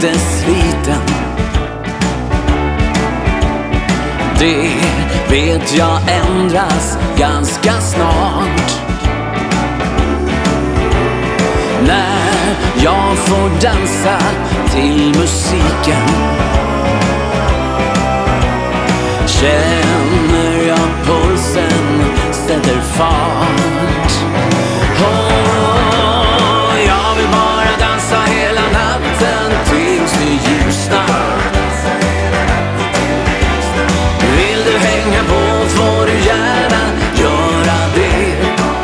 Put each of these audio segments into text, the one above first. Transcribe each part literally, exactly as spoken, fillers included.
lite sliten. Det vet jag ändras ganska snart, när jag får dansa till musiken. Känner jag pulsen sätter fart. Oh, jag vill bara dansa hela natten tills det ljusnar. Vill du hänga på får du gärna göra det.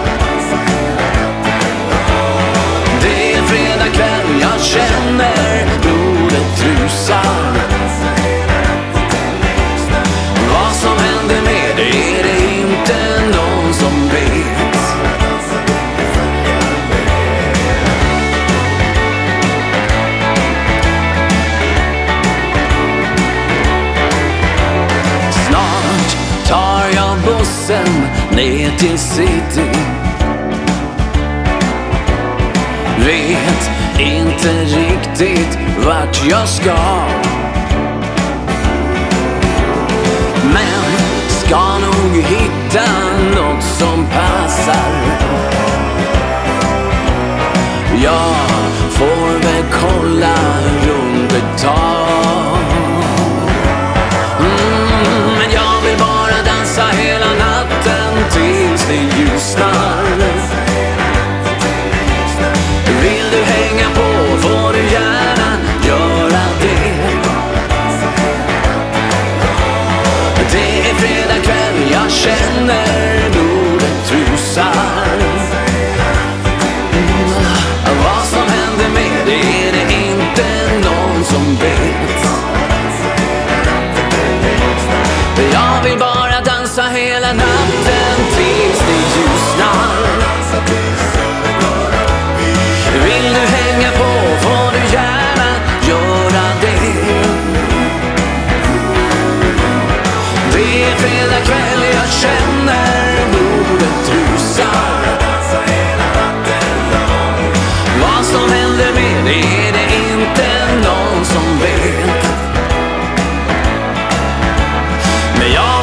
Det är fredag kväll, jag känner blodet rusar. Vad som händer med det är det inte någon som vet. Snart tar jag bussen ner till city. Vet inte riktigt vart jag ska, men ska nog hitta något som passar. Jag får väl kolla runt ett tag. mm, Men jag vill bara dansa hela natten tills det ljusnar. Vill du hänga på får du gärna göra det. Det är fredag kväll, jag känner blodet rusar. mm. Vad som händer med det är det inte någon som vet. Jag vill bara dansa hela natten tills det ljusnar. Vill du hänga på får du gärna göra det. Det är fredag kväll, jag känner blodet rusar. Vad som händer med det är det inte någon som vet. Men jag